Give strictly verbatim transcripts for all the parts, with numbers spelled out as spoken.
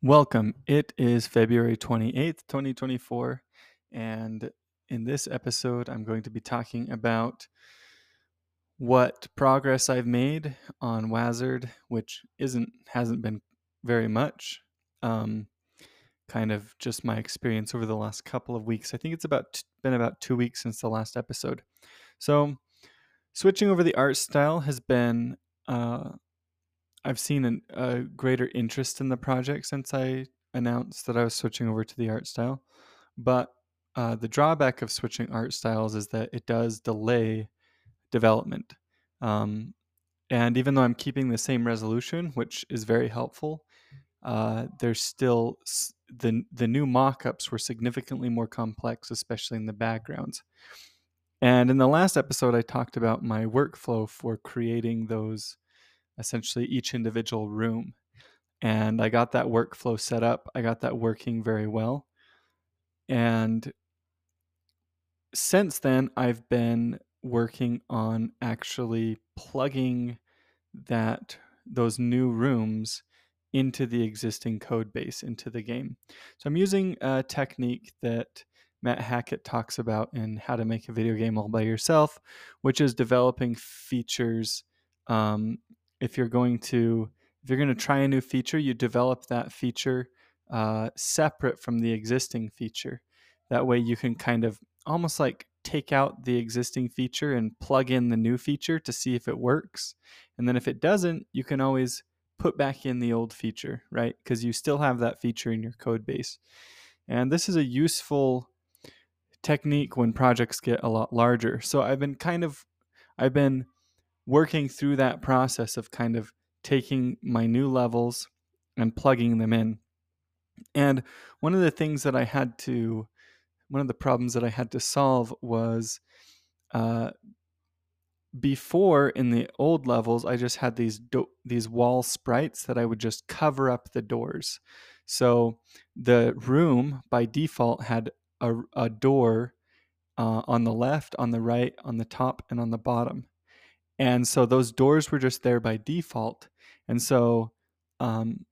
Welcome. It is February twenty-eighth, twenty twenty-four, and in this episode, I'm going to be talking about what progress I've made on Wazard, which isn't hasn't been very much. Um, kind of just my experience over the last couple of weeks. I think it's about been about two weeks since the last episode. So, switching over the art style has been uh, I've seen an, a greater interest in the project since I announced that I was switching over to the art style. But uh, the drawback of switching art styles is that it does delay development. Um, and even though I'm keeping the same resolution, which is very helpful, uh, there's still the the new mock-ups were significantly more complex, especially in the backgrounds. And in the last episode, I talked about my workflow for creating those essentially each individual room. And I got that workflow set up. I got that working very well. And since then, I've been working on actually plugging that those new rooms into the existing code base into the game. So I'm using a technique that Matt Hackett talks about in How to Make a Video Game All by Yourself, which is developing features. Um, if you're going to if you're going to try a new feature, you develop that feature uh, separate from the existing feature. That way, you can kind of almost like take out the existing feature and plug in the new feature to see if it works. And then if it doesn't, you can always put back in the old feature, right? Because you still have that feature in your code base. And this is a useful technique when projects get a lot larger. So I've been kind of, I've been working through that process of kind of taking my new levels and plugging them in. And one of the things that I had to, one of the problems that I had to solve was uh, before in the old levels, I just had these do- these wall sprites that I would just cover up the doors. So the room by default had a, a door uh, on the left, on the right, on the top, and on the bottom. And so those doors were just there by default. And so um,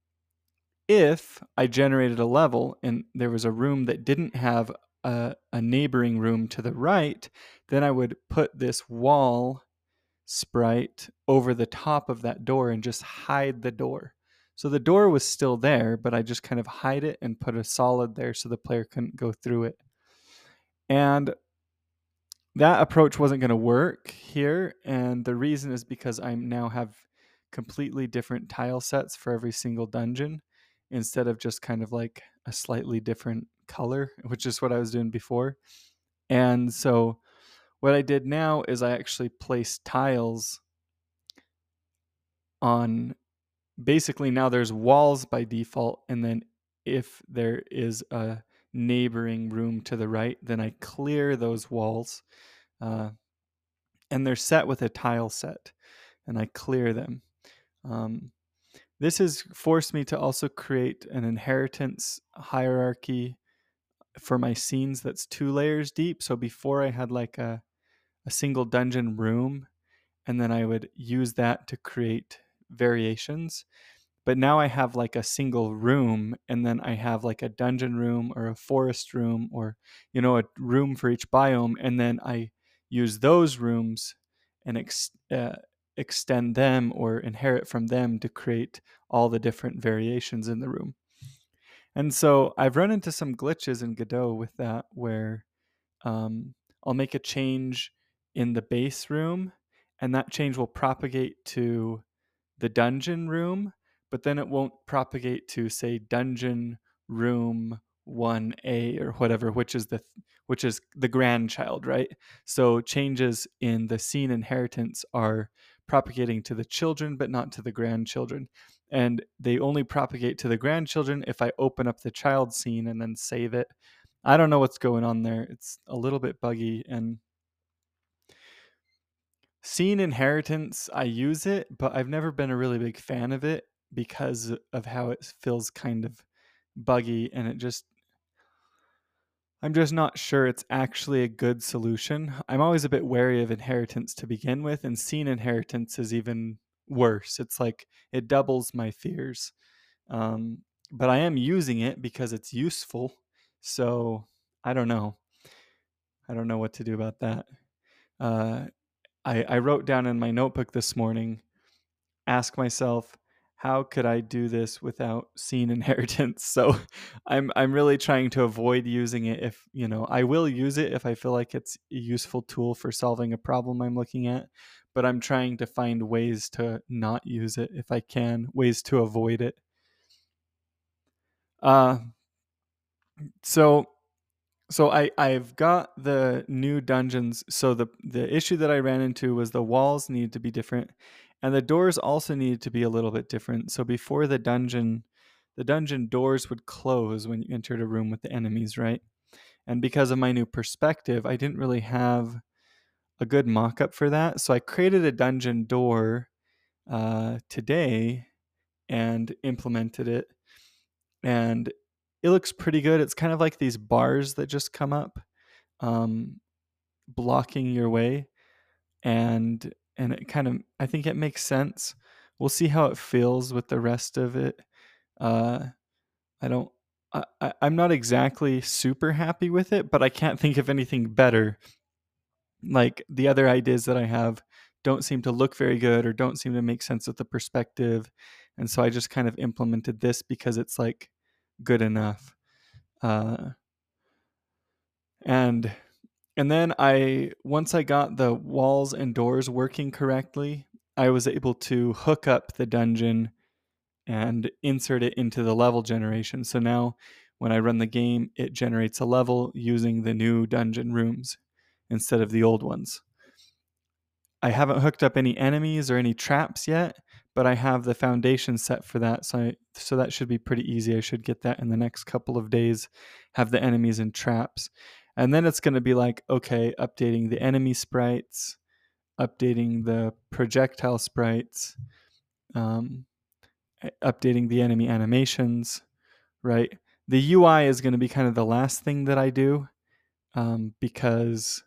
if I generated a level and there was a room that didn't have a, a neighboring room to the right, then I would put this wall sprite over the top of that door and just hide the door. So the door was still there, but I just kind of hide it and put a solid there so the player couldn't go through it. And that approach wasn't going to work here. And the reason is because I now have completely different tile sets for every single dungeon instead of just kind of like a slightly different color, which is what I was doing before. And so what I did now is I actually placed tiles on basically now there's walls by default, and then if there is a neighboring room to the right, then I clear those walls, uh, and they're set with a tile set, and I clear them. Um, this has forced me to also create an inheritance hierarchy for my scenes that's two layers deep. So before I had like a, a single dungeon room, and then I would use that to create variations. But now I have like a single room, and then I have like a dungeon room or a forest room, or you know, a room for each biome, and then I use those rooms and ex- uh, extend them or inherit from them to create all the different variations in the room. And so I've run into some glitches in Godot with that, where um, I'll make a change in the base room, and that change will propagate to the dungeon room, but then it won't propagate to, say, dungeon room one A or whatever, which is the which is the grandchild, right? So changes in the scene inheritance are propagating to the children, but not to the grandchildren. And they only propagate to the grandchildren if I open up the child scene and then save it. I don't know what's going on there. It's a little bit buggy, and scene inheritance, I use it, but I've never been a really big fan of it because of how it feels kind of buggy, and it just I'm just not sure it's actually a good solution. I'm always a bit wary of inheritance to begin with, and scene inheritance is even worse. It's like it doubles my fears. Um, but I am using it because it's useful. So I don't know. I don't know what to do about that. Uh, I, I wrote down in my notebook this morning, ask myself, how could I do this without seeing inheritance? So I'm I'm really trying to avoid using it. If, you know, I will use it if I feel like it's a useful tool for solving a problem I'm looking at, but I'm trying to find ways to not use it if I can, ways to avoid it. Uh so so I I've got the new dungeons. So the the issue that I ran into was the walls needed to be different, and the doors also needed to be a little bit different. So before the dungeon, the dungeon doors would close when you entered a room with the enemies, right? And because of my new perspective, I didn't really have a good mock-up for that. So I created a dungeon door uh, today and implemented it, and it looks pretty good. It's kind of like these bars that just come up, um, blocking your way, and and it kind of, I think it makes sense. We'll see how it feels with the rest of it. Uh, I don't. I, I, I'm not exactly super happy with it, but I can't think of anything better. Like the other ideas that I have don't seem to look very good or don't seem to make sense with the perspective, and so I just kind of implemented this because it's like good enough. Uh, and And then I, once I got the walls and doors working correctly, I was able to hook up the dungeon and insert it into the level generation. So now when I run the game, it generates a level using the new dungeon rooms instead of the old ones. I haven't hooked up any enemies or any traps yet, but I have the foundation set for that. So I, so that should be pretty easy. I should get that in the next couple of days, have the enemies and traps. And then it's going to be like, okay, updating the enemy sprites, updating the projectile sprites, um, updating the enemy animations, right? The U I is going to be kind of the last thing that I do, um, because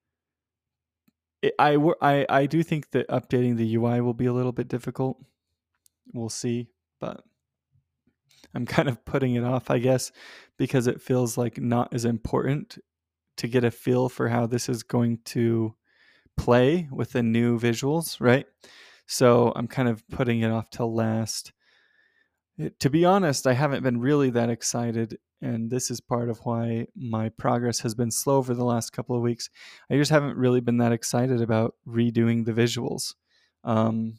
it, I, I, I do think that updating the U I will be a little bit difficult. We'll see, but I'm kind of putting it off, I guess, because it feels like not as important to get a feel for how this is going to play with the new visuals, right? So I'm kind of putting it off till last. It, to be honest, I haven't been really that excited, and this is part of why my progress has been slow for the last couple of weeks. I just haven't really been that excited about redoing the visuals. Um,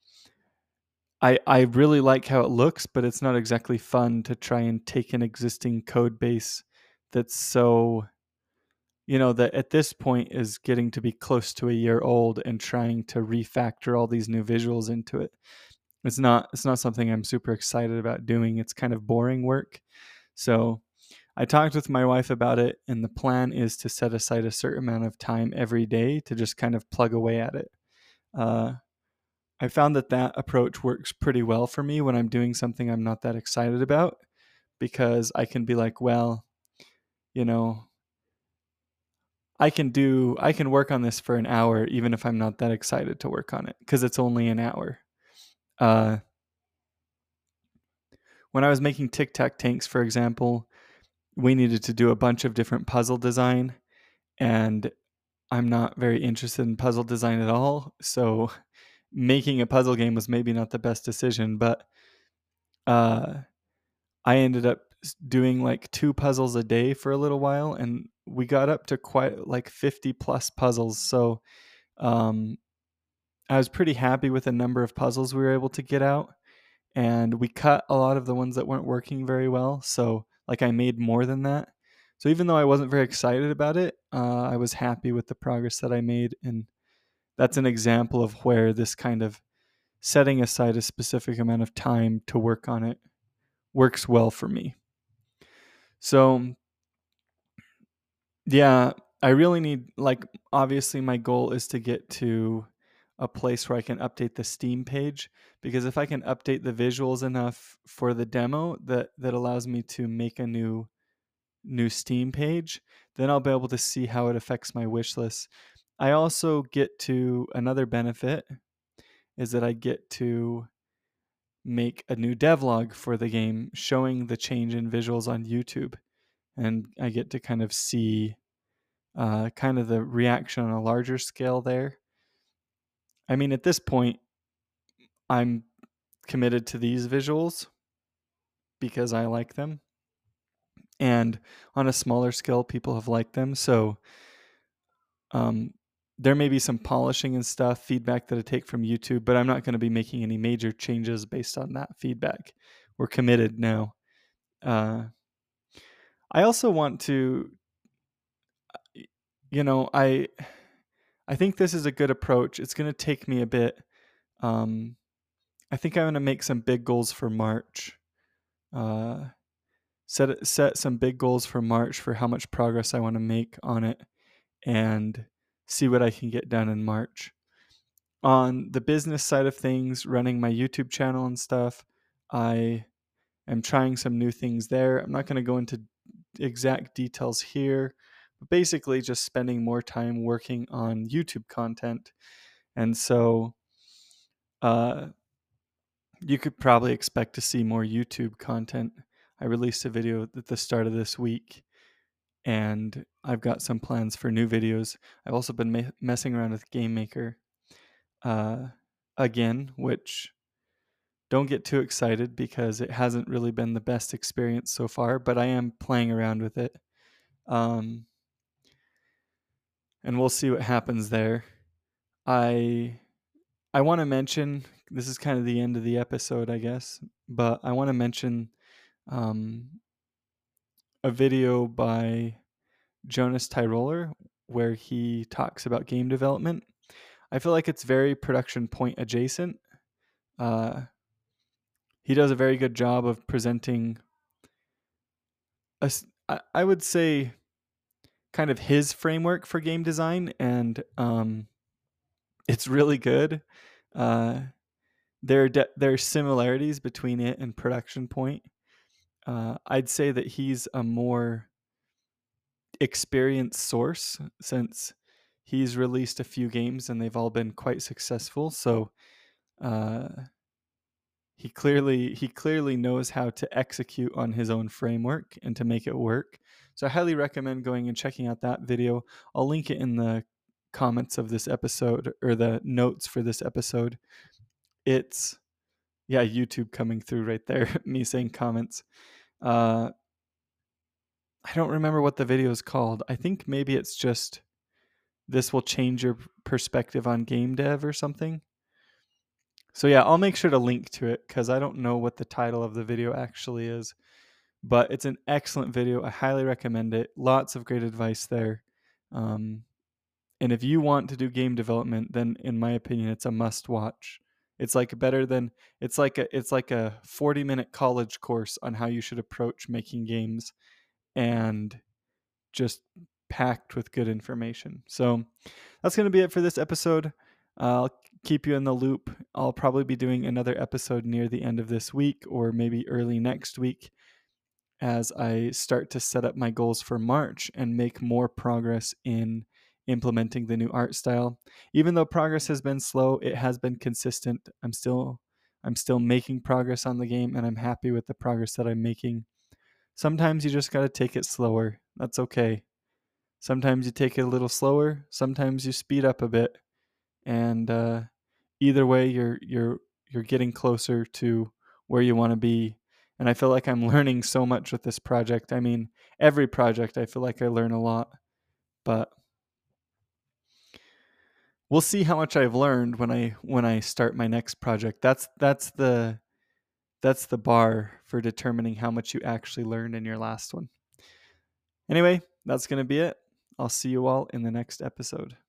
I, I really like how it looks, but it's not exactly fun to try and take an existing code base that's so, you know, that at this point is getting to be close to a year old and trying to refactor all these new visuals into it. It's not it's not something I'm super excited about doing. It's kind of boring work. So I talked with my wife about it, and the plan is to set aside a certain amount of time every day to just kind of plug away at it. Uh, I found that that approach works pretty well for me when I'm doing something I'm not that excited about, because I can be like, well, you know, I can do I can work on this for an hour even if I'm not that excited to work on it because it's only an hour. Uh, when I was making Tic Tac tanks, for example, we needed to do a bunch of different puzzle design, and I'm not very interested in puzzle design at all. So making a puzzle game was maybe not the best decision, but uh, I ended up doing like two puzzles a day for a little while, and we got up to quite like fifty plus puzzles. So um, I was pretty happy with the number of puzzles we were able to get out, and we cut a lot of the ones that weren't working very well. So like I made more than that. So even though I wasn't very excited about it, uh, I was happy with the progress that I made, and that's an example of where this kind of setting aside a specific amount of time to work on it works well for me. So yeah, I really need, like, obviously my goal is to get to a place where I can update the Steam page, because if I can update the visuals enough for the demo that that allows me to make a new new Steam page, then I'll be able to see how it affects my wish list. I also get to, another benefit is that I get to make a new devlog for the game showing the change in visuals on YouTube. And I get to kind of see uh, kind of the reaction on a larger scale there. I mean, at this point, I'm committed to these visuals because I like them. And on a smaller scale, people have liked them. So um, there may be some polishing and stuff, feedback that I take from YouTube, but I'm not going to be making any major changes based on that feedback. We're committed now. Uh, I also want to, you know, I I think this is a good approach. It's going to take me a bit. Um, I think I'm going to make some big goals for March. Uh, set set some big goals for March for how much progress I want to make on it, and see what I can get done in March. On the business side of things, running my YouTube channel and stuff, I am trying some new things there. I'm not going to go into exact details here, but basically just spending more time working on YouTube content. And so uh, you could probably expect to see more YouTube content. I released a video at the start of this week, and I've got some plans for new videos. I've also been ma- messing around with GameMaker uh, again, which don't get too excited because it hasn't really been the best experience so far, but I am playing around with it. Um, and we'll see what happens there. I I want to mention, this is kind of the end of the episode, I guess, but I want to mention um, a video by Jonas Tyroller where he talks about game development. I feel like it's very production point adjacent. Uh, he does a very good job of presenting a, I would say, kind of his framework for game design, and um, it's really good. Uh, there, de- there are similarities between it and Production Point. Uh, I'd say that he's a more experienced source since he's released a few games and they've all been quite successful. So uh, he clearly he clearly knows how to execute on his own framework and to make it work. So I highly recommend going and checking out that video. I'll link it in the comments of this episode, or the notes for this episode. It's, yeah, YouTube coming through right there, me saying comments. Uh, I don't remember what the video is called. I think maybe it's just "This will change your perspective on game dev" or something. So yeah, I'll make sure to link to it because I don't know what the title of the video actually is. But it's an excellent video. I highly recommend it. Lots of great advice there. Um, and if you want to do game development, then in my opinion, it's a must watch. It's like better than it's like a it's like a forty minute college course on how you should approach making games, and just packed with good information. So that's going to be it for this episode. I'll keep you in the loop. I'll probably be doing another episode near the end of this week or maybe early next week as I start to set up my goals for March and make more progress in implementing the new art style. Even though progress has been slow, it has been consistent. I'm still I'm still making progress on the game, and I'm happy with the progress that I'm making. Sometimes you just got to take it slower. That's okay. Sometimes you take it a little slower, sometimes you speed up a bit, and uh, either way you're you're you're getting closer to where you want to be. And I feel like I'm learning so much with this project. I mean, every project I feel like I learn a lot, but we'll see how much I've learned when I when I start my next project. That's that's the that's the bar for determining how much you actually learned in your last one. Anyway, that's going to be it. I'll see you all in the next episode.